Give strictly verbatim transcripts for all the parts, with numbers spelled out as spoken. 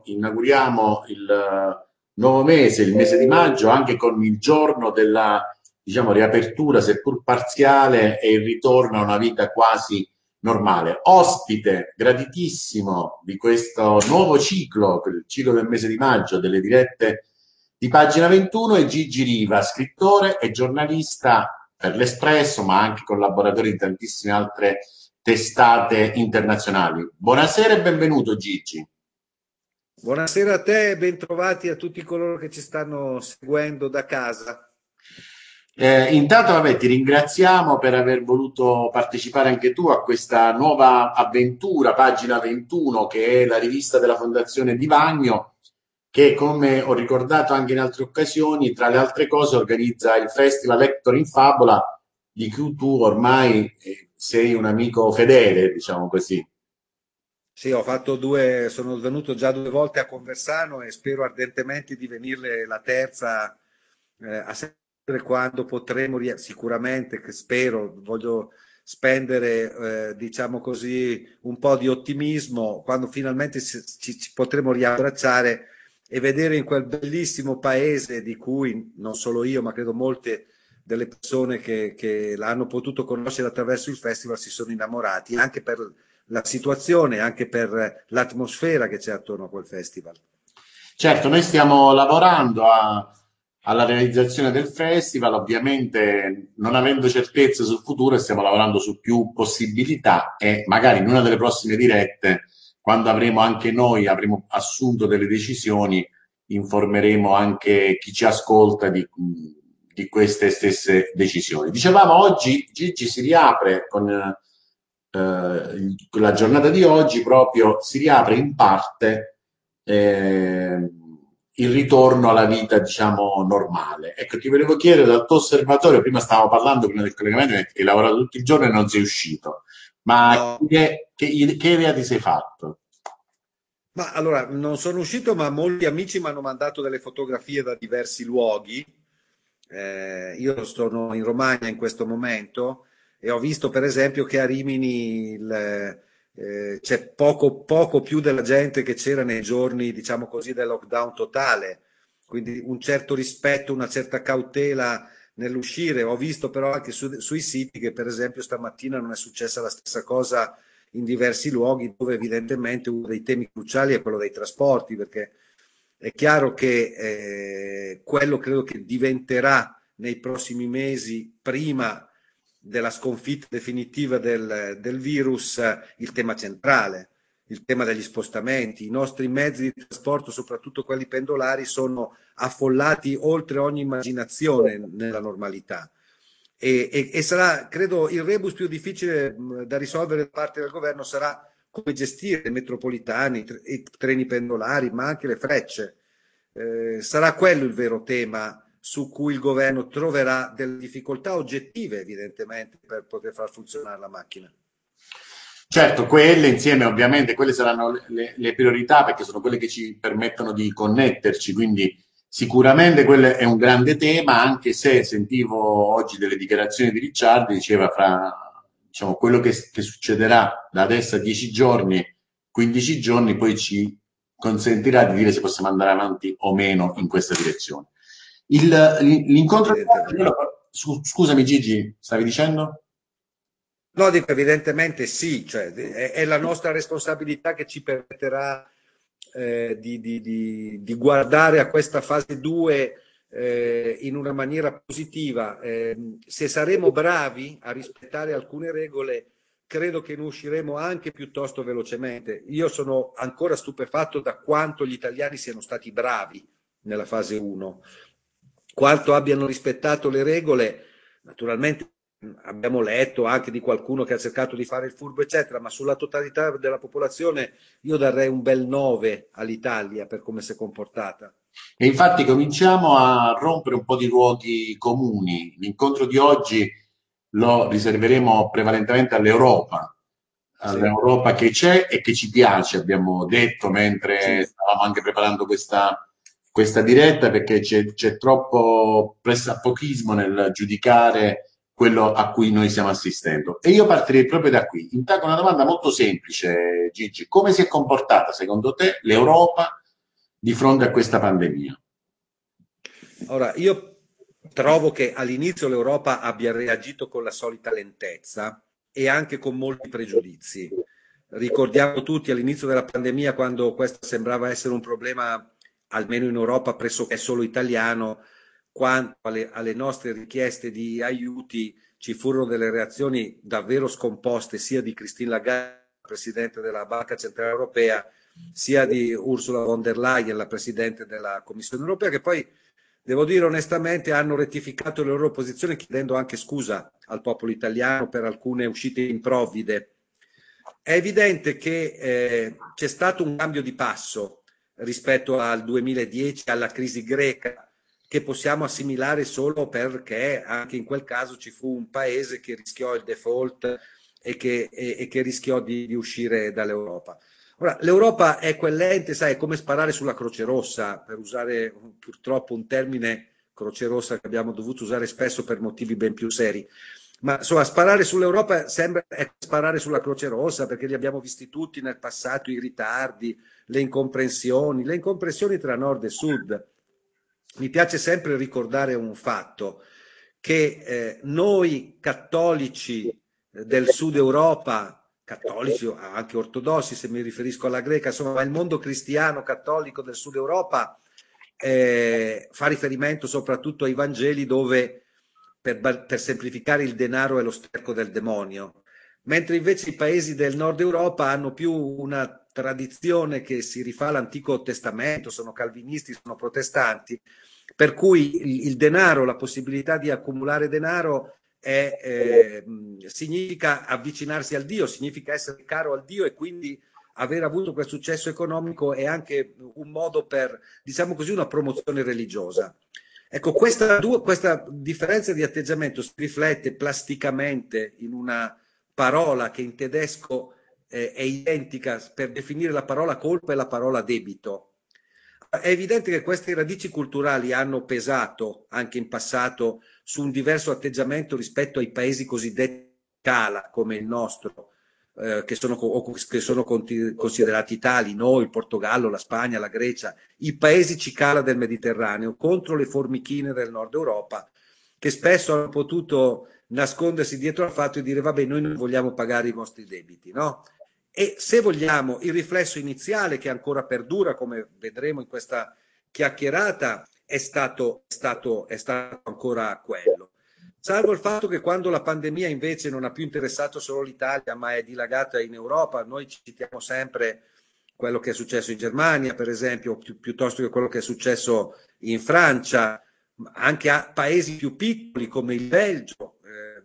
inauguriamo il eh, nuovo mese, il mese di maggio, anche con il giorno della, diciamo, riapertura, seppur parziale, e il ritorno a una vita quasi normale. Ospite graditissimo di questo nuovo ciclo, il ciclo del mese di maggio, delle dirette di Pagina ventuno, è Gigi Riva, scrittore e giornalista per l'Espresso, ma anche collaboratore di tantissime altre testate internazionali. Buonasera e benvenuto Gigi. Buonasera a te e bentrovati a tutti coloro che ci stanno seguendo da casa. Eh, intanto vabbè, ti ringraziamo per aver voluto partecipare anche tu a questa nuova avventura, Pagina ventuno, che è la rivista della Fondazione Di Vagno, che, come ho ricordato anche in altre occasioni, tra le altre cose organizza il Festival Lector in Fabula, di cui tu ormai eh, sei un amico fedele, diciamo così. Sì, ho fatto due, sono venuto già due volte a Conversano e spero ardentemente di venirle la terza eh, a sempre quando potremo, ria- sicuramente, che spero, voglio spendere, eh, diciamo così, un po' di ottimismo quando finalmente ci, ci- ci potremo riabbracciare e vedere in quel bellissimo paese di cui non solo io, ma credo molte delle persone che, che l'hanno potuto conoscere attraverso il festival si sono innamorati, anche per la situazione, anche per l'atmosfera che c'è attorno a quel festival. Certo, noi stiamo lavorando a- alla realizzazione del festival, ovviamente non avendo certezze sul futuro, stiamo lavorando su più possibilità e magari in una delle prossime dirette, quando avremo anche noi, avremo assunto delle decisioni, informeremo anche chi ci ascolta di, di queste stesse decisioni. Dicevamo, oggi Gigi si riapre con eh, il- la giornata di oggi, proprio si riapre in parte eh, il ritorno alla vita, diciamo, normale. Ecco, ti volevo chiedere dal tuo osservatorio, prima stavamo parlando prima del collegamento, che hai lavorato tutto il giorno e non sei uscito, ma No, che, che, che idea ti sei fatto? ma allora non sono uscito, ma molti amici mi hanno mandato delle fotografie da diversi luoghi. Eh, io sono in Romagna in questo momento e ho visto per esempio che a Rimini il, eh, c'è poco, poco più della gente che c'era nei giorni, diciamo così, del lockdown totale, quindi un certo rispetto, una certa cautela nell'uscire. Ho visto però anche su- sui siti che per esempio stamattina non è successa la stessa cosa in diversi luoghi, dove evidentemente uno dei temi cruciali è quello dei trasporti, perché è chiaro che eh, quello credo che diventerà nei prossimi mesi, prima della sconfitta definitiva del, del virus, il tema centrale, il tema degli spostamenti. I nostri mezzi di trasporto, soprattutto quelli pendolari, sono affollati oltre ogni immaginazione nella normalità. E, e, e sarà, credo, il rebus più difficile mh, da risolvere da parte del governo sarà come gestire i metropolitani, i, i treni pendolari, ma anche le frecce. Eh, sarà quello il vero tema su cui il governo troverà delle difficoltà oggettive, evidentemente, per poter far funzionare la macchina. Certo, quelle insieme ovviamente, quelle saranno le, le priorità perché sono quelle che ci permettono di connetterci, quindi sicuramente quello è un grande tema, anche se sentivo oggi delle dichiarazioni di Ricciardi, diceva fra, diciamo, quello che, che succederà da adesso a dieci giorni, quindici giorni, poi ci consentirà di dire se possiamo andare avanti o meno in questa direzione. Il- l'incontro di oggi, Evidentemente. Scu- scusami Gigi, stavi dicendo? No, dico evidentemente sì, cioè, è, è la nostra responsabilità che ci permetterà eh, di, di- di- di guardare a questa fase due eh, in una maniera positiva. Eh, se saremo bravi a rispettare alcune regole, credo che ne usciremo anche piuttosto velocemente. Io sono ancora stupefatto da quanto gli italiani siano stati bravi nella fase uno, quanto abbiano rispettato le regole. Naturalmente abbiamo letto anche di qualcuno che ha cercato di fare il furbo, eccetera, ma sulla totalità della popolazione io darei un bel nove all'Italia per come si è comportata. E infatti cominciamo a rompere un po' di luoghi comuni. L'incontro di oggi lo riserveremo prevalentemente all'Europa, Sì, all'Europa che c'è e che ci piace, abbiamo detto mentre sì. stavamo anche preparando questa, questa diretta, perché c'è c'è troppo pressapochismo nel giudicare quello a cui noi stiamo assistendo. E io partirei proprio da qui. Intanto una domanda molto semplice, Gigi. Come si è comportata secondo te l'Europa di fronte a questa pandemia? Ora, io trovo che all'inizio l'Europa abbia reagito con la solita lentezza e anche con molti pregiudizi. Ricordiamo tutti all'inizio della pandemia, quando questo sembrava essere un problema, almeno in Europa, pressoché solo italiano, quanto alle, alle nostre richieste di aiuti ci furono delle reazioni davvero scomposte, sia di Christine Lagarde, Presidente della Banca Centrale Europea, sia di Ursula von der Leyen, la Presidente della Commissione Europea, che poi, devo dire onestamente, hanno rettificato le loro posizioni chiedendo anche scusa al popolo italiano per alcune uscite improvvide. È evidente che eh, c'è stato un cambio di passo rispetto al duemiladieci, alla crisi greca, che possiamo assimilare solo perché anche in quel caso ci fu un paese che rischiò il default e che, e, e che rischiò di, di uscire dall'Europa. Ora, l'Europa è quell'ente, sai, è come sparare sulla Croce Rossa, per usare purtroppo un termine, Croce Rossa, che abbiamo dovuto usare spesso per motivi ben più seri. Ma insomma, sparare sull'Europa sembra sparare sulla Croce Rossa, perché li abbiamo visti tutti nel passato, i ritardi, le incomprensioni, le incomprensioni tra nord e sud. Mi piace sempre ricordare un fatto, che eh, noi cattolici del sud Europa, cattolici anche ortodossi se mi riferisco alla greca, insomma il mondo cristiano cattolico del sud Europa eh, fa riferimento soprattutto ai Vangeli, dove per, per semplificare il denaro è lo sterco del demonio, mentre invece i paesi del nord Europa hanno più una tradizione che si rifà all'Antico Testamento, sono calvinisti, sono protestanti, per cui il, il denaro, la possibilità di accumulare denaro è, eh, significa avvicinarsi al Dio, significa essere caro al Dio, e quindi aver avuto quel successo economico è anche un modo per, diciamo così, una promozione religiosa. Ecco, questa, questa differenza di atteggiamento si riflette plasticamente in una parola che in tedesco eh, è identica per definire la parola colpa e la parola debito. È evidente che queste radici culturali hanno pesato anche in passato su un diverso atteggiamento rispetto ai paesi cosiddetti cala come il nostro, eh, che sono, che sono considerati tali, noi, il Portogallo, la Spagna, la Grecia, i paesi cicala del Mediterraneo, contro le formichine del nord Europa, che spesso hanno potuto nascondersi dietro al fatto di dire vabbè, noi non vogliamo pagare i vostri debiti, no? E se vogliamo, il riflesso iniziale, che ancora perdura, come vedremo in questa chiacchierata, è stato, è stato, è stato ancora quello. Salvo il fatto che quando la pandemia invece non ha più interessato solo l'Italia, ma è dilagata in Europa, noi citiamo sempre quello che è successo in Germania, per esempio, pi- piuttosto che quello che è successo in Francia, anche a paesi più piccoli come il Belgio, eh,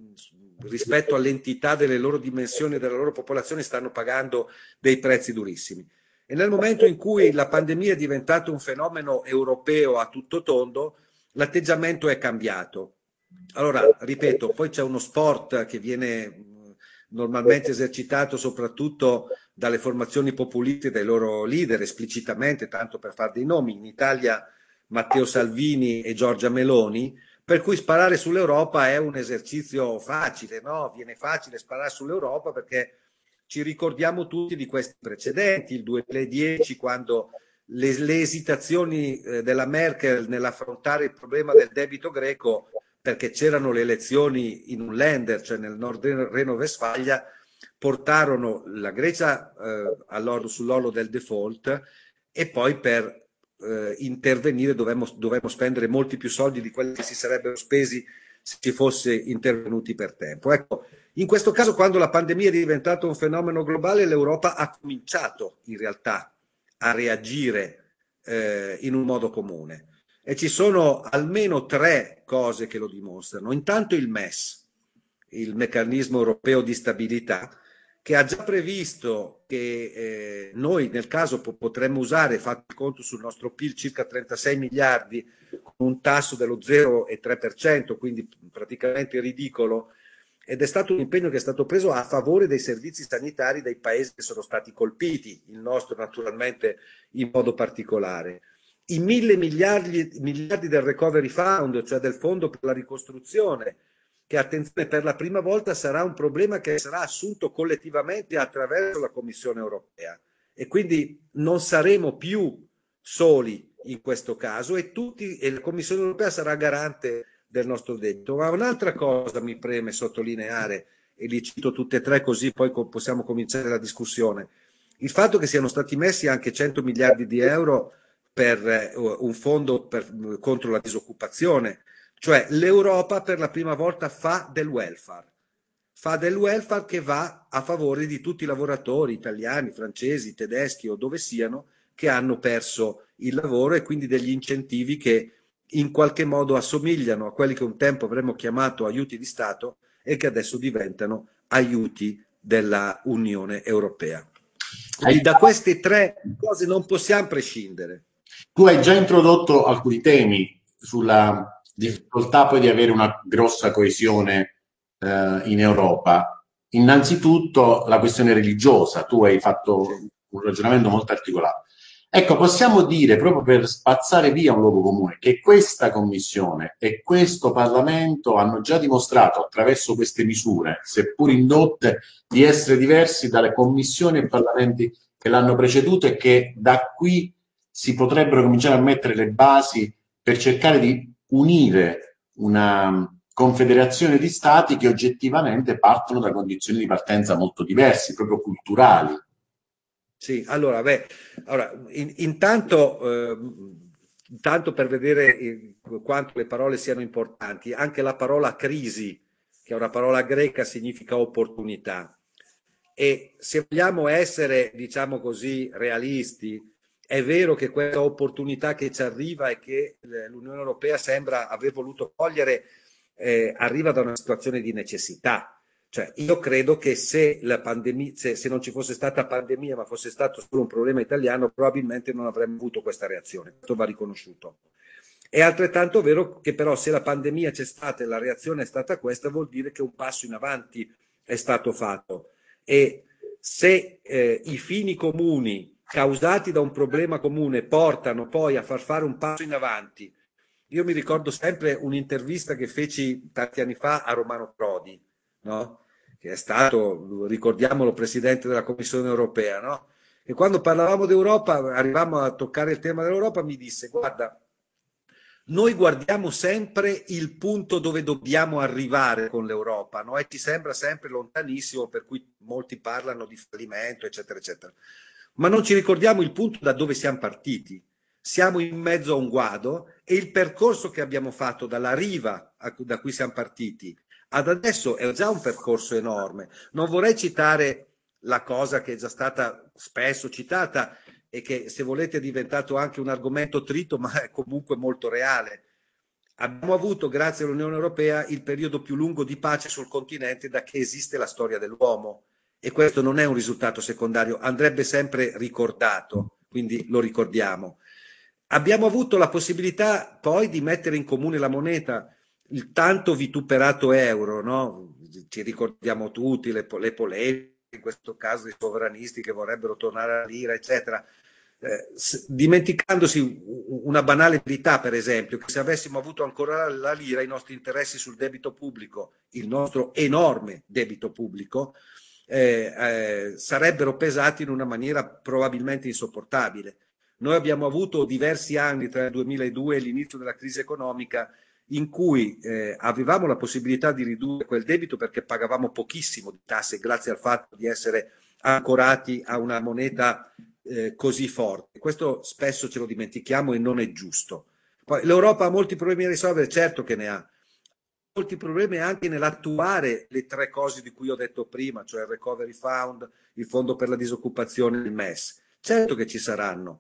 rispetto all'entità delle loro dimensioni e della loro popolazione, stanno pagando dei prezzi durissimi. E nel momento in cui la pandemia è diventato un fenomeno europeo a tutto tondo, l'atteggiamento è cambiato. Allora, ripeto, poi c'è uno sport che viene normalmente esercitato soprattutto dalle formazioni populiste, dai loro leader esplicitamente, tanto per fare dei nomi, in Italia Matteo Salvini e Giorgia Meloni, per cui sparare sull'Europa è un esercizio facile, no? Viene facile sparare sull'Europa perché ci ricordiamo tutti di questi precedenti, il duemiladieci, quando le, le esitazioni eh, della Merkel nell'affrontare il problema del debito greco, perché c'erano le elezioni in un Länder, cioè nel Nord Reno-Vestfalia, portarono la Grecia eh, sull'orlo del default, e poi per eh, intervenire dovemmo, dovemmo spendere molti più soldi di quelli che si sarebbero spesi se si fosse intervenuti per tempo. Ecco, in questo caso, quando la pandemia è diventata un fenomeno globale, l'Europa ha cominciato in realtà a reagire eh, in un modo comune. E ci sono almeno tre cose che lo dimostrano. Intanto il M E S, il meccanismo europeo di stabilità, che ha già previsto che eh, noi nel caso po- potremmo usare, fatto il conto sul nostro P I L, circa trentasei miliardi, con un tasso dello zero virgola tre per cento, quindi praticamente ridicolo, ed è stato un impegno che è stato preso a favore dei servizi sanitari dei paesi che sono stati colpiti, il nostro naturalmente in modo particolare. I mille miliardi, miliardi del Recovery Fund, cioè del Fondo per la ricostruzione, che, attenzione, per la prima volta sarà un problema che sarà assunto collettivamente attraverso la Commissione europea, e quindi non saremo più soli in questo caso e, tutti, e la Commissione europea sarà garante del nostro debito. Ma un'altra cosa mi preme sottolineare, e li cito tutte e tre così poi possiamo cominciare la discussione, il fatto che siano stati messi anche cento miliardi di euro per eh, un fondo per, contro la disoccupazione, cioè l'Europa per la prima volta fa del welfare, fa del welfare che va a favore di tutti i lavoratori italiani, francesi, tedeschi o dove siano che hanno perso il lavoro, e quindi degli incentivi che in qualche modo assomigliano a quelli che un tempo avremmo chiamato aiuti di Stato e che adesso diventano aiuti della Unione Europea. Quindi da queste tre cose non possiamo prescindere. Tu hai già introdotto alcuni temi sulla difficoltà poi di avere una grossa coesione eh, in Europa. Innanzitutto la questione religiosa, tu hai fatto Sì. un ragionamento molto articolato. Ecco, possiamo dire, proprio per spazzare via un luogo comune, che questa Commissione e questo Parlamento hanno già dimostrato attraverso queste misure, seppur indotte, di essere diversi dalle commissioni e parlamenti che l'hanno preceduto, e che da qui si potrebbero cominciare a mettere le basi per cercare di unire una confederazione di stati che oggettivamente partono da condizioni di partenza molto diverse, proprio culturali. Sì, allora, beh, allora, in- intanto, eh, intanto per vedere eh, quanto le parole siano importanti, anche la parola crisi, che è una parola greca, significa opportunità. E se vogliamo essere, diciamo così, realisti, è vero che questa opportunità che ci arriva e che eh, l'Unione Europea sembra aver voluto cogliere, eh, arriva da una situazione di necessità. Cioè, io credo che se la pandemia, se, se non ci fosse stata pandemia, ma fosse stato solo un problema italiano, probabilmente non avremmo avuto questa reazione. Questo va riconosciuto. È altrettanto vero che però se la pandemia c'è stata e la reazione è stata questa, vuol dire che un passo in avanti è stato fatto. E se eh, i fini comuni causati da un problema comune portano poi a far fare un passo in avanti, io mi ricordo sempre un'intervista che feci tanti anni fa a Romano Prodi, no? Che è stato, ricordiamolo, presidente della Commissione europea, no? E quando parlavamo d'Europa, arrivavamo a toccare il tema dell'Europa, mi disse: guarda, noi guardiamo sempre il punto dove dobbiamo arrivare con l'Europa, no? E ci sembra sempre lontanissimo, per cui molti parlano di fallimento, eccetera, eccetera. Ma non ci ricordiamo il punto da dove siamo partiti. Siamo in mezzo a un guado e il percorso che abbiamo fatto dalla riva da cui siamo partiti ad adesso è già un percorso enorme. Non vorrei citare la cosa che è già stata spesso citata e che, se volete, è diventato anche un argomento trito, ma è comunque molto reale. Abbiamo avuto, grazie all'Unione Europea, il periodo più lungo di pace sul continente da che esiste la storia dell'uomo, e questo non è un risultato secondario, andrebbe sempre ricordato, quindi lo ricordiamo. Abbiamo avuto la possibilità poi di mettere in comune la moneta, il tanto vituperato euro, no? Ci ricordiamo tutti le, le polemiche, in questo caso dei sovranisti che vorrebbero tornare alla lira, eccetera. Eh, dimenticandosi una banale verità, per esempio, che se avessimo avuto ancora la lira, i nostri interessi sul debito pubblico, il nostro enorme debito pubblico, eh, eh, sarebbero pesati in una maniera probabilmente insopportabile. Noi abbiamo avuto diversi anni tra il duemiladue e l'inizio della crisi economica in cui eh, avevamo la possibilità di ridurre quel debito perché pagavamo pochissimo di tasse grazie al fatto di essere ancorati a una moneta eh, così forte. Questo spesso ce lo dimentichiamo e non è giusto. Poi l'Europa ha molti problemi da risolvere, certo che ne ha. Molti problemi anche nell'attuare le tre cose di cui ho detto prima, cioè il Recovery Fund, il Fondo per la disoccupazione e il M E S. Certo che ci saranno,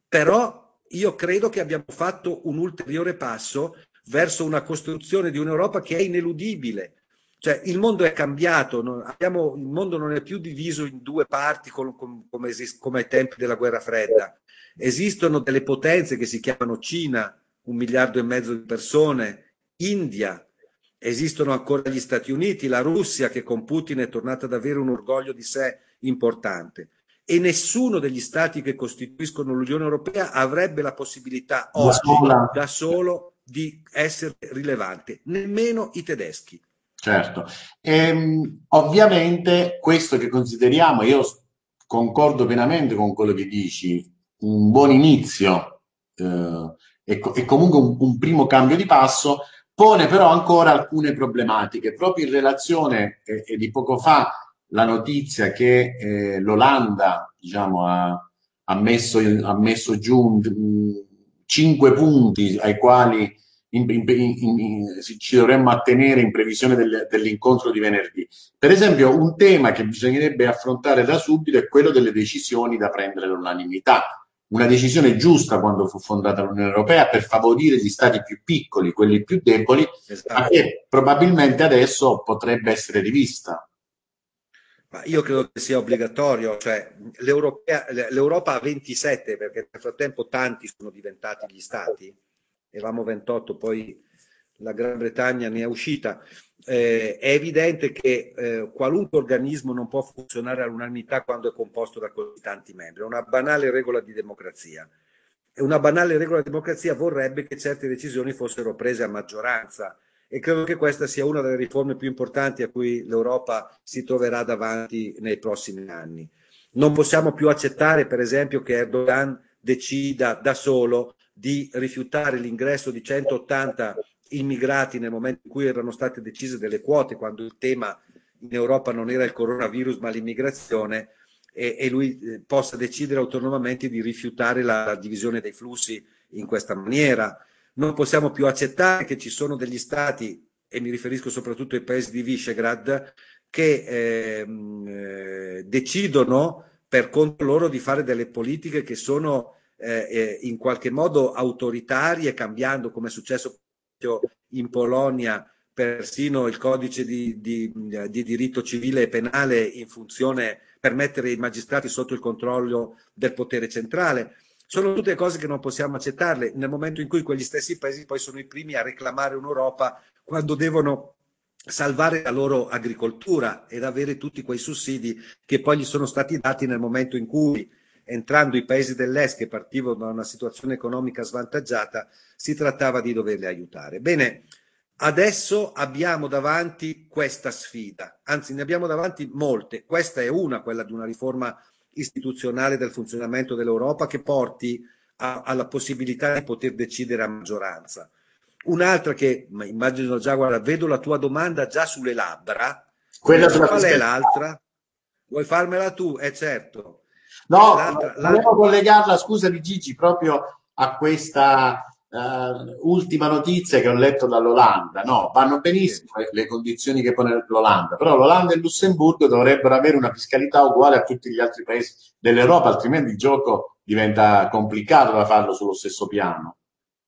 però io credo che abbiamo fatto un ulteriore passo verso una costruzione di un'Europa che è ineludibile. Cioè, il mondo è cambiato, non, abbiamo, il mondo non è più diviso in due parti come, come, esist, come ai tempi della guerra fredda. Esistono delle potenze che si chiamano Cina, un miliardo e mezzo di persone, India, esistono ancora gli Stati Uniti, la Russia, che con Putin è tornata ad avere un orgoglio di sé importante. E nessuno degli stati che costituiscono l'Unione Europea avrebbe la possibilità Da oggi sola. da solo di essere rilevante, nemmeno i tedeschi. Certo. Ehm, ovviamente questo che consideriamo, io concordo pienamente con quello che dici, un buon inizio eh, è, co- è comunque un, un primo cambio di passo, pone però ancora alcune problematiche, proprio in relazione, e, e di poco fa la notizia che eh, l'Olanda, diciamo, ha, ha messo, ha messo giù mh, cinque punti ai quali in- in- in- in- ci dovremmo attenere in previsione del- dell'incontro di venerdì. Per esempio, un tema che bisognerebbe affrontare da subito è quello delle decisioni da prendere all'unanimità. Una decisione giusta quando fu fondata l'Unione Europea per favorire gli stati più piccoli, quelli più deboli, ma Esatto. che probabilmente adesso potrebbe essere rivista. Ma io credo che sia obbligatorio, cioè l'Europea- l'Europa ha ventisette, perché nel frattempo tanti sono diventati gli stati, eravamo ventotto, poi la Gran Bretagna ne è uscita. Eh, è evidente che eh, qualunque organismo non può funzionare all'unanimità quando è composto da così tanti membri, è una banale regola di democrazia. E una banale regola di democrazia vorrebbe che certe decisioni fossero prese a maggioranza, e credo che questa sia una delle riforme più importanti a cui l'Europa si troverà davanti nei prossimi anni. Non possiamo più accettare, per esempio, che Erdogan decida da solo di rifiutare l'ingresso di centottanta immigrati nel momento in cui erano state decise delle quote, quando il tema in Europa non era il coronavirus ma l'immigrazione, e, e lui eh, possa decidere autonomamente di rifiutare la, la divisione dei flussi in questa maniera. Non possiamo più accettare che ci sono degli stati, e mi riferisco soprattutto ai paesi di Visegrad, che ehm, eh, decidono per conto loro di fare delle politiche che sono eh, eh, in qualche modo autoritarie, cambiando, come è successo in Polonia, persino il codice di, di, di diritto civile e penale in funzione per mettere i magistrati sotto il controllo del potere centrale. Sono tutte cose che non possiamo accettarle nel momento in cui quegli stessi paesi poi sono i primi a reclamare un'Europa quando devono salvare la loro agricoltura ed avere tutti quei sussidi che poi gli sono stati dati nel momento in cui, entrando i paesi dell'est che partivano da una situazione economica svantaggiata, si trattava di doverli aiutare. Bene, adesso abbiamo davanti questa sfida, anzi ne abbiamo davanti molte. Questa è una, quella di una riforma istituzionale del funzionamento dell'Europa che porti a, alla possibilità di poter decidere a maggioranza. Un'altra che, ma immagino già, guarda, vedo la tua domanda già sulle labbra, mi Quella dici sulla qual è fiscalità. l'altra? Vuoi farmela tu? Eh certo. No, L'altra, l'altra, volevo collegarla, scusami Gigi, proprio a questa eh, ultima notizia che ho letto dall'Olanda. No, vanno sì. benissimo le, le condizioni che pone l'Olanda, però l'Olanda e il Lussemburgo dovrebbero avere una fiscalità uguale a tutti gli altri paesi dell'Europa, altrimenti il gioco diventa complicato da farlo sullo stesso piano.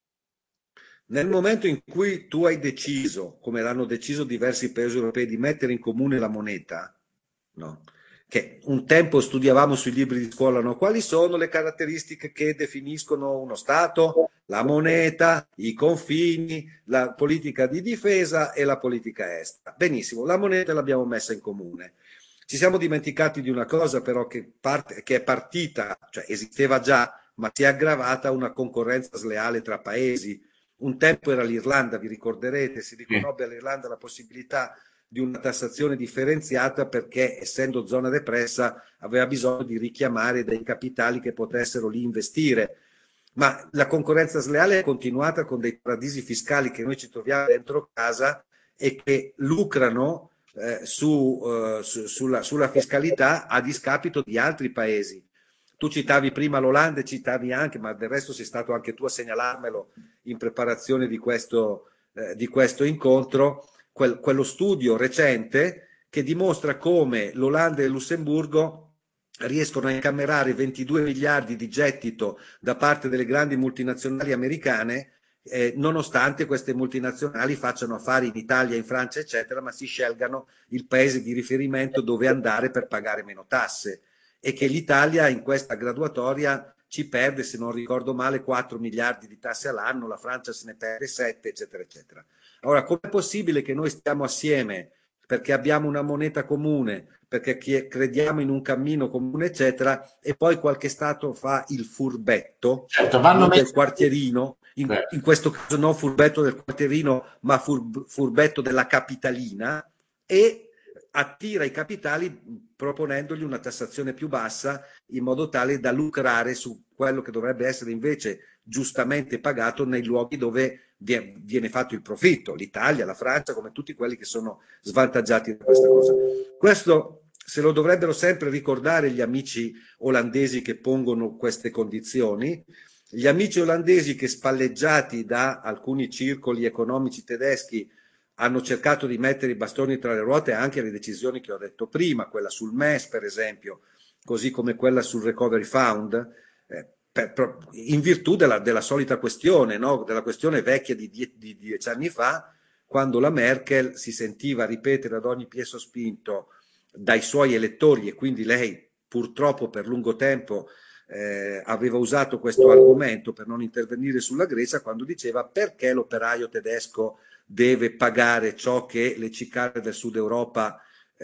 Nel momento in cui tu hai deciso, come l'hanno deciso diversi paesi europei, di mettere in comune la moneta, no? Che un tempo studiavamo sui libri di scuola, no? Quali sono le caratteristiche che definiscono uno Stato? La moneta, i confini, la politica di difesa e la politica estera. Benissimo, la moneta l'abbiamo messa in comune. Ci siamo dimenticati di una cosa però che, parte, che è partita, cioè esisteva già, ma si è aggravata una concorrenza sleale tra paesi. Un tempo era l'Irlanda, vi ricorderete, si Sì. riconobbe all'Irlanda la possibilità di una tassazione differenziata perché, essendo zona depressa, aveva bisogno di richiamare dei capitali che potessero lì investire. Ma la concorrenza sleale è continuata con dei paradisi fiscali che noi ci troviamo dentro casa e che lucrano eh, su, eh, su, sulla, sulla fiscalità a discapito di altri paesi. Tu citavi prima l'Olanda e citavi anche, ma del resto sei stato anche tu a segnalarmelo in preparazione di questo, eh, di questo incontro, quel, quello studio recente che dimostra come l'Olanda e il Lussemburgo riescono a incamerare ventidue miliardi di gettito da parte delle grandi multinazionali americane, eh, nonostante queste multinazionali facciano affari in Italia, in Francia, eccetera, ma si scelgano il paese di riferimento dove andare per pagare meno tasse, e che l'Italia in questa graduatoria ci perde, se non ricordo male, quattro miliardi di tasse all'anno, la Francia se ne perde sette, eccetera, eccetera. Allora, com'è possibile che noi stiamo assieme perché abbiamo una moneta comune, perché crediamo in un cammino comune, eccetera, e poi qualche Stato fa il furbetto, Certo, vanno non del messi. quartierino, in, Certo. in questo caso non furbetto del quartierino, ma fur, furbetto della capitalina, e attira i capitali proponendogli una tassazione più bassa in modo tale da lucrare su quello che dovrebbe essere invece giustamente pagato nei luoghi dove viene fatto il profitto, l'Italia, la Francia, come tutti quelli che sono svantaggiati da questa cosa. Questo se lo dovrebbero sempre ricordare gli amici olandesi che pongono queste condizioni. Gli amici olandesi che, spalleggiati da alcuni circoli economici tedeschi, hanno cercato di mettere i bastoni tra le ruote anche le decisioni che ho detto prima, quella sul M E S per esempio, così come quella sul Recovery Fund, eh, per, per, in virtù della, della solita questione, no? Della questione vecchia di, die, di dieci anni fa, quando la Merkel si sentiva ripetere ad ogni piè sospinto dai suoi elettori, e quindi lei purtroppo per lungo tempo eh, aveva usato questo argomento per non intervenire sulla Grecia, quando diceva perché l'operaio tedesco deve pagare ciò che le cicale del sud Europa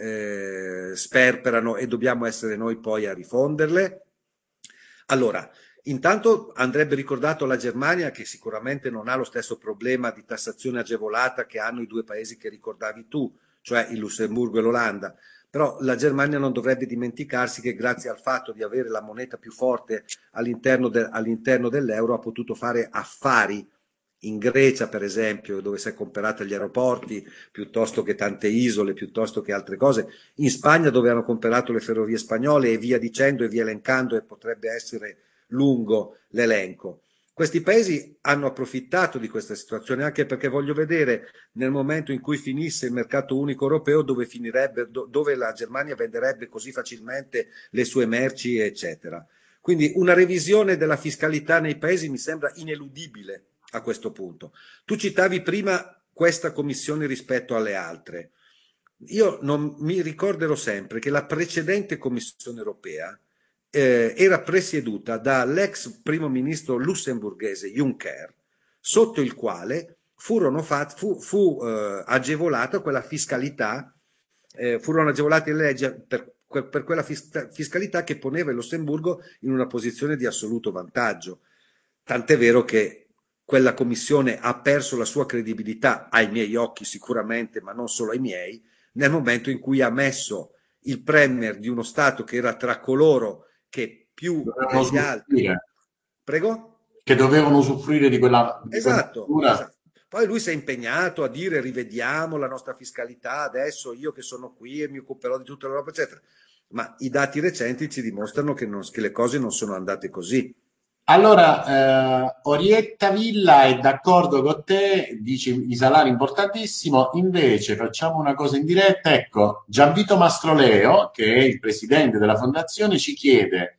eh, sperperano e dobbiamo essere noi poi a rifonderle. Allora, intanto andrebbe ricordato la Germania, che sicuramente non ha lo stesso problema di tassazione agevolata che hanno i due paesi che ricordavi tu, cioè il Lussemburgo e l'Olanda. Però la Germania non dovrebbe dimenticarsi che grazie al fatto di avere la moneta più forte all'interno, de, all'interno dell'euro ha potuto fare affari in Grecia, per esempio, dove si è comperata gli aeroporti, piuttosto che tante isole, piuttosto che altre cose, in Spagna dove hanno comprato le ferrovie spagnole e via dicendo e via elencando, e potrebbe essere lungo l'elenco. Questi paesi hanno approfittato di questa situazione, anche perché voglio vedere nel momento in cui finisse il mercato unico europeo dove finirebbe, dove la Germania venderebbe così facilmente le sue merci, eccetera. Quindi una revisione della fiscalità nei paesi mi sembra ineludibile a questo punto. Tu citavi prima questa commissione rispetto alle altre. Io non mi ricorderò sempre che la precedente Commissione europea eh, era presieduta dall'ex primo ministro lussemburghese Juncker, sotto il quale furono fat, fu, fu eh, agevolata quella fiscalità, eh, furono agevolate le leggi per, per quella fiscalità che poneva il Lussemburgo in una posizione di assoluto vantaggio. Tant'è vero che quella commissione ha perso la sua credibilità, ai miei occhi sicuramente, ma non solo ai miei, nel momento in cui ha messo il premier di uno Stato che era tra coloro che più Dovevano degli altri... usufruire, Prego? che dovevano usufruire di quella, di quella Esatto, misura. esatto. Poi lui si è impegnato a dire rivediamo la nostra fiscalità, adesso io che sono qui e mi occuperò di tutta l'Europa, eccetera. Ma i dati recenti ci dimostrano che, non, che le cose non sono andate così. Allora, eh, Orietta Villa è d'accordo con te, dice i salari importantissimo, invece facciamo una cosa in diretta, ecco, Gianvito Mastroleo, che è il presidente della fondazione, ci chiede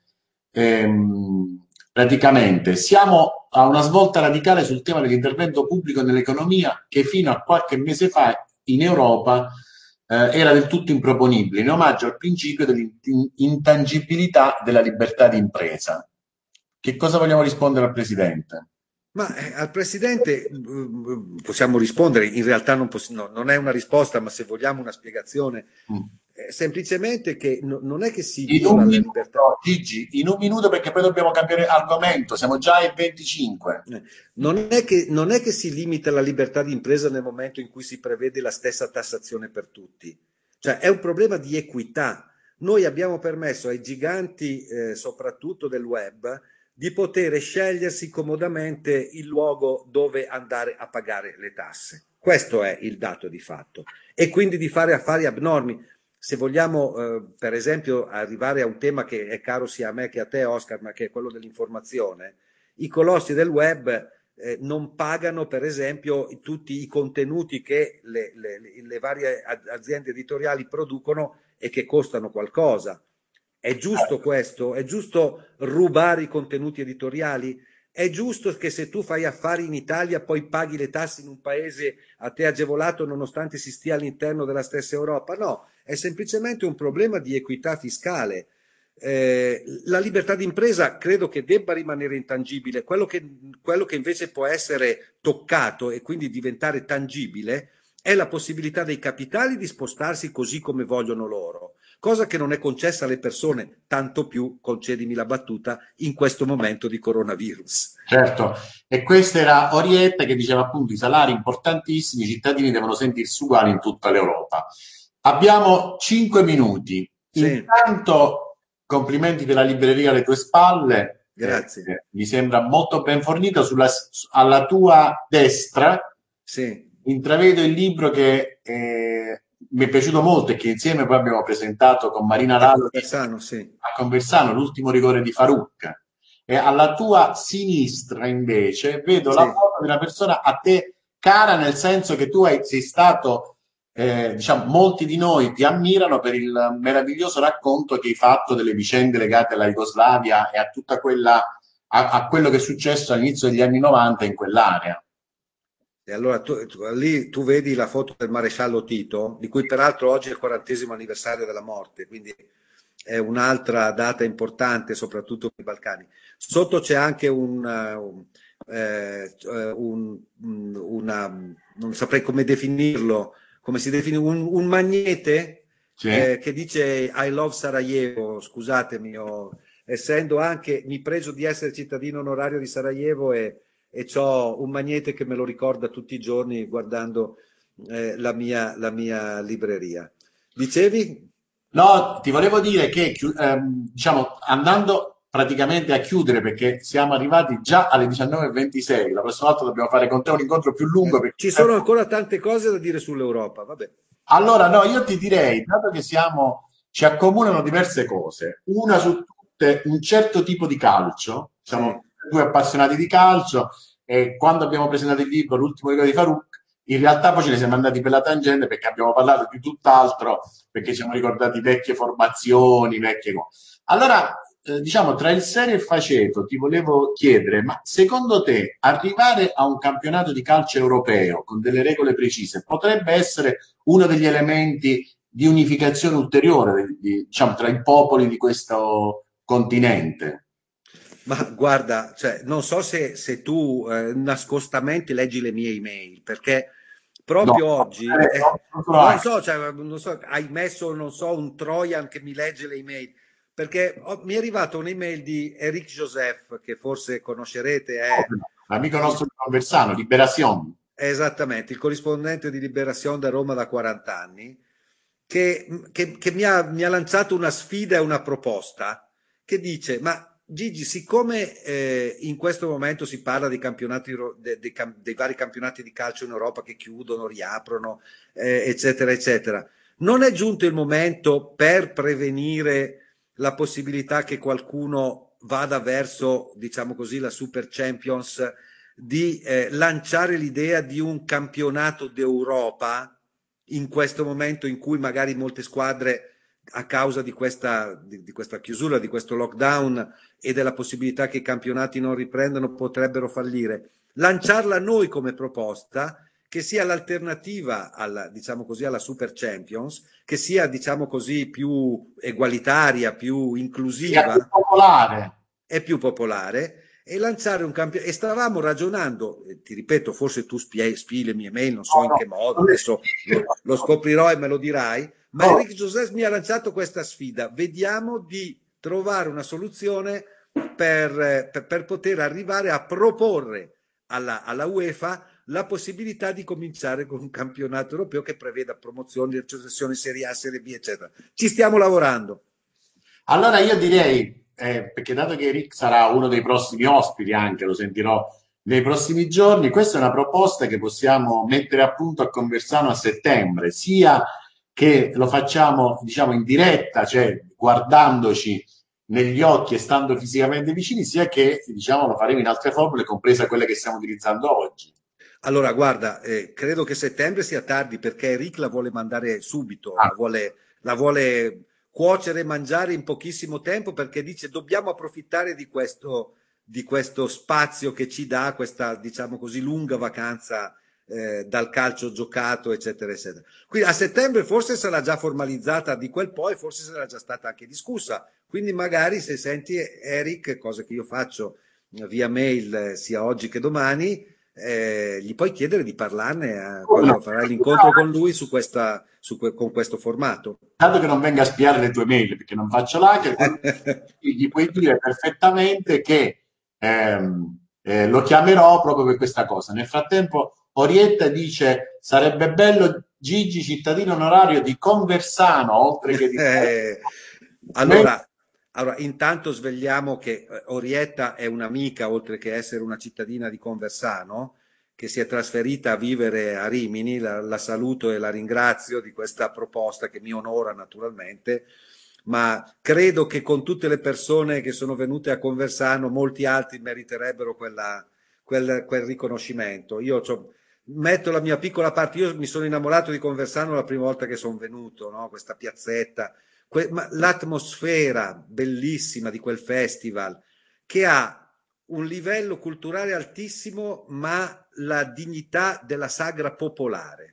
ehm, praticamente, siamo a una svolta radicale sul tema dell'intervento pubblico nell'economia che fino a qualche mese fa in Europa eh, era del tutto improponibile, in omaggio al principio dell'intangibilità della libertà di impresa. Che cosa vogliamo rispondere al Presidente? Ma eh, al Presidente mm, possiamo rispondere, in realtà non, poss- no, non è una risposta, ma se vogliamo una spiegazione, Mm. eh, semplicemente che no- non è che si In un viola la libertà. minuto, Gigi, in un minuto perché poi dobbiamo cambiare argomento, siamo già ai venticinque. Eh, Non è che, non è che si limita la libertà di impresa nel momento in cui si prevede la stessa tassazione per tutti, cioè è un problema di equità. Noi abbiamo permesso ai giganti, eh, soprattutto del web, di poter scegliersi comodamente il luogo dove andare a pagare le tasse. Questo è il dato di fatto. E quindi di fare affari abnormi. Se vogliamo, eh, per esempio, arrivare a un tema che è caro sia a me che a te, Oscar, ma che è quello dell'informazione, i colossi del web eh, non pagano, per esempio, tutti i contenuti che le, le, le varie aziende editoriali producono e che costano qualcosa. È giusto questo? È giusto rubare i contenuti editoriali? È giusto che se tu fai affari in Italia poi paghi le tasse in un paese a te agevolato nonostante si stia all'interno della stessa Europa? No, è semplicemente un problema di equità fiscale. Eh, la libertà d'impresa credo che debba rimanere intangibile. Quello che, quello che invece può essere toccato e quindi diventare tangibile è la possibilità dei capitali di spostarsi così come vogliono loro, cosa che non è concessa alle persone, tanto più, concedimi la battuta, in questo momento di coronavirus. Certo, e questa era Orietta che diceva appunto i salari importantissimi, i cittadini devono sentirsi uguali in tutta l'Europa. Abbiamo cinque minuti. Sì, Intanto, complimenti per la libreria alle tue spalle, eh, grazie. eh, mi sembra molto ben fornita. Sulla, alla tua destra Sì, intravedo il libro che eh, mi è piaciuto molto e che insieme poi abbiamo presentato con Marina a Lalli Conversano, sì, a Conversano, L'ultimo rigore di Farooq. E alla tua sinistra, invece, vedo la sì. foto di una persona a te cara, nel senso che tu hai, sei stato, eh, diciamo, molti di noi ti ammirano per il meraviglioso racconto che hai fatto delle vicende legate alla Jugoslavia e a tutta quella, a, a quello che è successo all'inizio degli anni novanta in quell'area. E allora tu, tu- lì tu vedi la foto del maresciallo Tito, di cui peraltro oggi è il quarantesimo anniversario della morte, quindi è un'altra data importante, soprattutto nei Balcani. Sotto c'è anche un, eh, un, eh, eh, un- un- una, non saprei come definirlo, come si definisce, un, un magnete Sì. eh, che dice I love Sarajevo, scusatemi, ho- essendo anche, mi pregio di essere cittadino onorario di Sarajevo e e ho un magnete che me lo ricorda tutti i giorni guardando eh, la, mia, la mia libreria. Dicevi? No, ti volevo dire che, chiu- ehm, diciamo, andando praticamente a chiudere, perché siamo arrivati già alle diciannove e ventisei, la prossima volta dobbiamo fare con te un incontro più lungo Eh, perché il ci sono tempo. ancora tante cose da dire sull'Europa, vabbè. Allora, no, io ti direi, dato che siamo, ci accomunano diverse cose, una su tutte, un certo tipo di calcio, siamo Sì. due appassionati di calcio, e quando abbiamo presentato il libro, L'ultimo ricordo di Farooq, in realtà poi ce ne siamo andati per la tangente perché abbiamo parlato di tutt'altro, perché ci siamo ricordati vecchie formazioni, vecchie cose. Allora, eh, diciamo, tra il serio e il faceto, ti volevo chiedere, ma secondo te arrivare a un campionato di calcio europeo con delle regole precise potrebbe essere uno degli elementi di unificazione ulteriore di- di- diciamo, tra i popoli di questo continente? Ma guarda, cioè, non so se, se tu eh, nascostamente leggi le mie email, perché No, proprio oggi, eh, eh, no, non sono non anche. so, cioè, non so, hai messo, non so, un Trojan che mi legge le email, perché ho- mi è arrivata un'email di Eric Joseph, che forse conoscerete, è L'amico il, nostro di Conversano, Liberazione. è esattamente il corrispondente di Liberazione da Roma da quaranta anni, che, che- che mi ha, mi ha lanciato una sfida e una proposta che dice: Ma Gigi, siccome eh, in questo momento si parla dei campionati, euro- de- dei, cam- dei vari campionati di calcio in Europa che chiudono, riaprono, eh, eccetera, eccetera, non è giunto il momento per prevenire la possibilità che qualcuno vada verso, diciamo così, la Super Champions, di eh, lanciare l'idea di un campionato d'Europa in questo momento in cui magari molte squadre, a causa di questa, di, di questa chiusura, di questo lockdown e della possibilità che i campionati non riprendano, potrebbero fallire. Lanciarla noi come proposta, che sia l'alternativa alla, diciamo così, alla Super Champions, che sia, diciamo così, più egualitaria, più Sia più inclusiva, popolare. è più popolare, e lanciare un campionato. E stavamo ragionando, eh, ti ripeto, forse tu spie, spii le mie mail, non No, so in no, che modo, non le adesso spie, lo, lo scoprirò e me lo dirai, ma no. Eric José mi ha lanciato questa sfida. Vediamo di trovare una soluzione per, eh, per, per poter arrivare a proporre alla, alla UEFA la possibilità di cominciare con un campionato europeo che preveda promozioni, retrocessioni, Serie A, Serie B, eccetera. Ci stiamo lavorando. Allora io direi, eh, perché dato che Rick sarà uno dei prossimi ospiti, anche lo sentirò nei prossimi giorni, questa è una proposta che possiamo mettere a punto a Conversano a settembre, sia che lo facciamo, diciamo, in diretta, cioè guardandoci negli occhi e stando fisicamente vicini, sia che, diciamo, lo faremo in altre formule, compresa quelle che stiamo utilizzando oggi. Allora, guarda, eh, credo che settembre sia tardi perché Rick la vuole mandare subito, Ah, la vuole, la vuole cuocere e mangiare in pochissimo tempo perché dice dobbiamo approfittare di questo, di questo spazio che ci dà questa, diciamo così, lunga vacanza eh, dal calcio giocato, eccetera, eccetera. Quindi a settembre forse sarà già formalizzata di quel poi, forse sarà già stata anche discussa. Quindi magari se senti Eric, cosa che io faccio via mail eh, sia oggi che domani, eh, gli puoi chiedere di parlarne eh, come no? quando farai l'incontro con lui su questa, su que- con questo formato. Dato che non venga a spiare le tue mail perché non faccio l'hacker, quello che gli puoi dire perfettamente che ehm, eh, lo chiamerò proprio per questa cosa. Nel frattempo, Orietta dice: sarebbe bello Gigi, cittadino onorario di Conversano, oltre che di... Eh, allora, allora, intanto svegliamo che eh, Orietta è un'amica, oltre che essere una cittadina di Conversano, che si è trasferita a vivere a Rimini. La, la saluto e la ringrazio di questa proposta che mi onora naturalmente, ma credo che con tutte le persone che sono venute a Conversano, molti altri meriterebbero quella, quel, quel riconoscimento. Io c'ho- metto la mia piccola parte, io mi sono innamorato di Conversano la prima volta che sono venuto, no? Questa piazzetta, que- ma l'atmosfera bellissima di quel festival, che ha un livello culturale altissimo, ma la dignità della sagra popolare.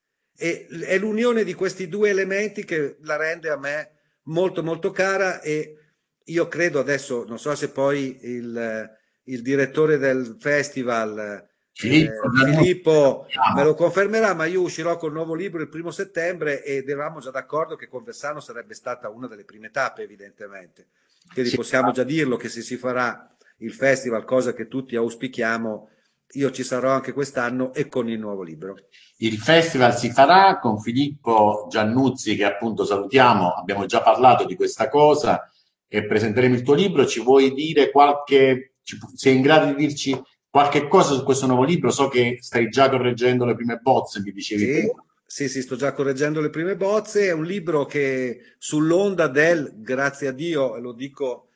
E è l'unione di questi due elementi che la rende a me molto molto cara. E io credo adesso, non so se poi il, il direttore del festival, Filippo eh, Giannuzzi, Filippo, me salutiamo. lo confermerà, ma io uscirò col nuovo libro il primo settembre ed eravamo già d'accordo che Conversano sarebbe stata una delle prime tappe, evidentemente. Quindi Sì, possiamo già dirlo che se si farà il festival, cosa che tutti auspichiamo, io ci sarò anche quest'anno e con il nuovo libro. il festival si farà con Filippo Giannuzzi, che appunto salutiamo, abbiamo già parlato di questa cosa e presenteremo il tuo libro. Ci vuoi dire qualche, ci pu- sei in grado di dirci qualche cosa su questo nuovo libro? So che stai già correggendo le prime bozze, mi dicevi Sì, prima. sì, sì, sto già correggendo le prime bozze. È un libro che sull'onda del, grazie a Dio, e lo dico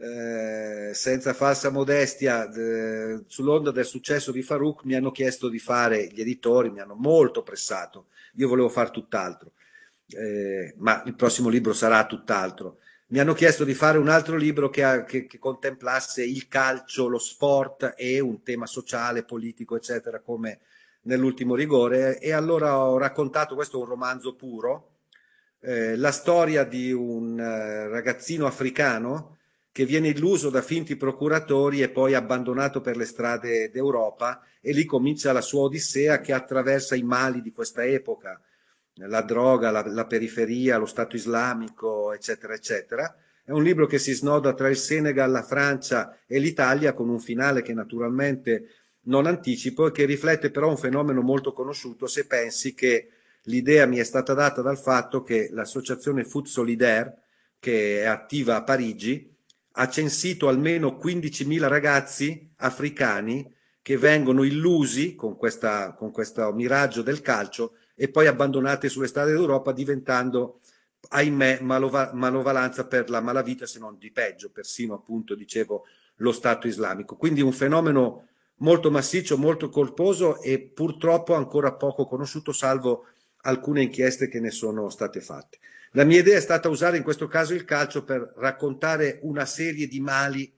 eh, senza falsa modestia, eh, sull'onda del successo di Farouk, mi hanno chiesto di fare, gli editori mi hanno molto pressato. Io volevo fare tutt'altro, eh, ma il prossimo libro sarà tutt'altro. Mi hanno chiesto di fare un altro libro che, ha- che- che contemplasse il calcio, lo sport e un tema sociale, politico, eccetera, come nell'ultimo rigore. E allora ho raccontato, questo è un romanzo puro, eh, la storia di un eh, ragazzino africano che viene illuso da finti procuratori e poi abbandonato per le strade d'Europa, e lì comincia la sua odissea che attraversa i mali di questa epoca, la droga, la, la periferia, lo Stato islamico, eccetera, eccetera. È un libro che si snoda tra il Senegal, la Francia e l'Italia, con un finale che naturalmente non anticipo e che riflette però un fenomeno molto conosciuto, se pensi che l'idea mi è stata data dal fatto che l'associazione Food Solidaire, che è attiva a Parigi, ha censito almeno quindicimila ragazzi africani che vengono illusi con, questa, con questo miraggio del calcio e poi abbandonati sulle strade d'Europa, diventando, ahimè, malova- manovalanza per la malavita, se non di peggio, persino appunto, dicevo, lo Stato islamico. Quindi un fenomeno molto massiccio, molto colposo e purtroppo ancora poco conosciuto, salvo alcune inchieste che ne sono state fatte. La mia idea è stata usare in questo caso il calcio per raccontare una serie di mali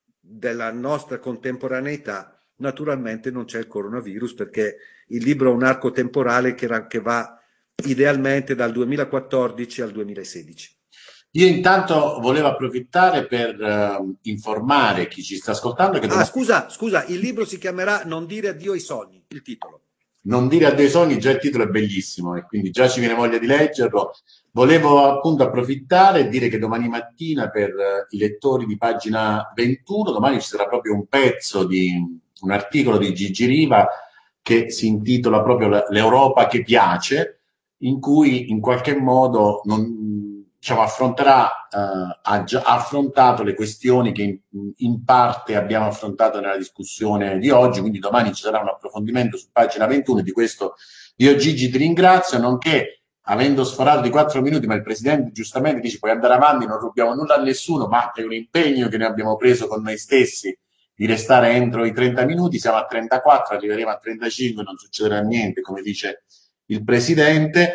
della nostra contemporaneità. Naturalmente non c'è il coronavirus, perché il libro ha un arco temporale che, che va idealmente dal duemilaquattordici al duemilasedici. Io intanto volevo approfittare per eh, informare chi ci sta ascoltando che Ah, domani scusa, scusa, il libro si chiamerà Non dire addio ai sogni, il titolo. non dire addio ai sogni, già il titolo è bellissimo e quindi già ci viene voglia di leggerlo. Volevo appunto approfittare e dire che domani mattina per eh, i lettori di pagina ventuno, domani ci sarà proprio un pezzo di un articolo di Gigi Riva che si intitola proprio L'Europa che piace, in cui in qualche modo non, diciamo, affronterà, eh, ha già affrontato le questioni che in, in parte abbiamo affrontato nella discussione di oggi, quindi domani ci sarà un approfondimento su pagina ventuno e di questo io Gigi ti ringrazio, nonché avendo sforato di quattro minuti, ma il Presidente giustamente dice puoi andare avanti, non rubiamo nulla a nessuno, ma è un impegno che noi abbiamo preso con noi stessi di restare entro i trenta minuti, siamo a trentaquattro, arriveremo a trentacinque, non succederà niente, come dice il Presidente.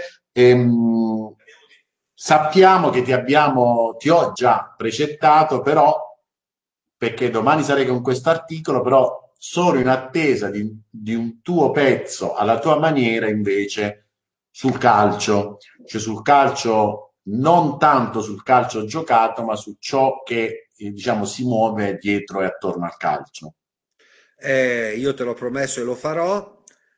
Ehm, sappiamo che ti abbiamo, ti ho già precettato, però, perché domani sarei con questo articolo, però sono in attesa di, di un tuo pezzo alla tua maniera invece sul calcio, cioè sul calcio, non tanto sul calcio giocato, ma su ciò che eh, diciamo si muove dietro e attorno al calcio. Eh, io te l'ho promesso e lo farò.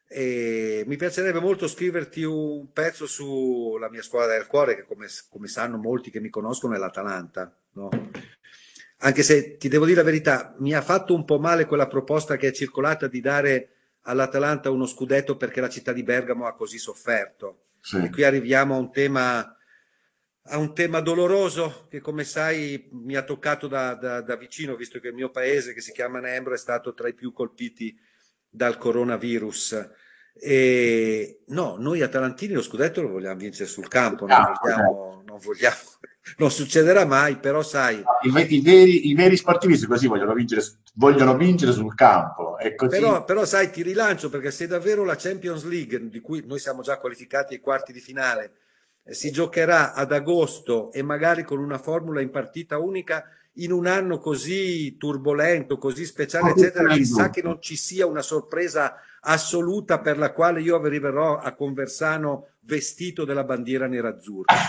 E mi piacerebbe molto scriverti un pezzo sulla mia squadra del cuore, che come, come sanno molti che mi conoscono è l'Atalanta, no? Anche se ti devo dire la verità, mi ha fatto un po' male quella proposta che è circolata di dare all'Atalanta uno scudetto perché la città di Bergamo ha così sofferto. sì. E qui arriviamo a un tema, a un tema doloroso che, come sai, mi ha toccato da, da- da vicino, visto che il mio paese, che si chiama Nembro, è stato tra i più colpiti dal coronavirus. E no, noi atalantini lo scudetto lo vogliamo vincere sul campo, non Campo, certo. vogliamo, non vogliamo, non succederà mai, però sai. I, ve- i veri, i veri sportivi sono così, vogliono vincere, vogliono vincere sul campo, è così. Però, però, sai, ti rilancio perché se davvero la Champions League, di cui noi siamo già qualificati ai quarti di finale, eh, si giocherà ad agosto e magari con una formula in partita unica in un anno così turbolento, così speciale, Non eccetera, mettere in chissà che dubbio. non ci sia una sorpresa assoluta per la quale io arriverò a Conversano vestito della bandiera nerazzurra.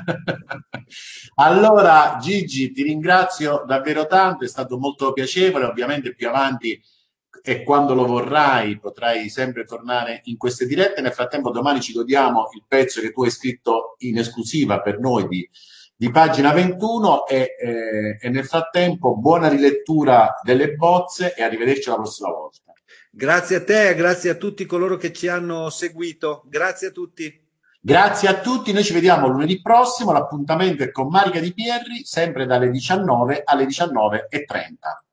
Allora, Gigi, ti ringrazio davvero tanto, è stato molto piacevole. Ovviamente più avanti e quando lo vorrai potrai sempre tornare in queste dirette. Nel frattempo, domani ci godiamo il pezzo che tu hai scritto in esclusiva per noi di, di pagina ventuno e, eh, e nel frattempo buona rilettura delle bozze e arrivederci la prossima volta. Grazie a te, grazie a tutti coloro che ci hanno seguito. Grazie a tutti. Grazie a tutti, noi ci vediamo lunedì prossimo, l'appuntamento è con Marica Di Pierri, sempre dalle diciannove alle diciannove e trenta.